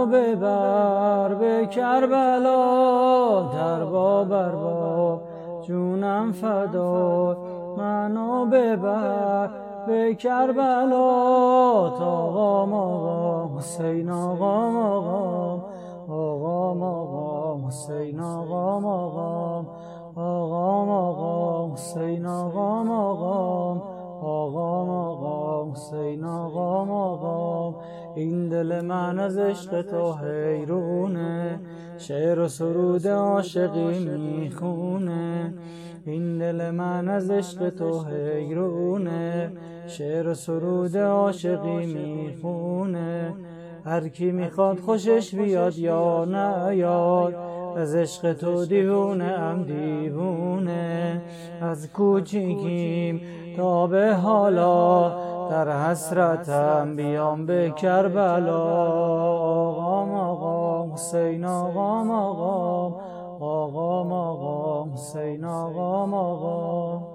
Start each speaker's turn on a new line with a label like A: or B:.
A: منو ببر به کربلا، در بابر باب جونم فدا. منو ببر به کربلا، تاقام آقا حسین آقام آقام، آقام آقام حسین آقام آقام، آقام آقام حسین آقام آقام، آقام آقام حسین آقام آقام. این دل من از عشق تو حیرونه، شعر و سرود عاشقی میخونه. این دل من از عشق تو حیرونه، شعر و سرود عاشقی میخونه. هر کی میخواد خوشش بیاد یا نیاد، از عشق تو دیوونه ام دیوونه. از کوچیکیم تا به حالا، در حسرتم بیام به کربلا. آقام آقام حسین آقام آقام، آقام آقام حسین آقام آقام.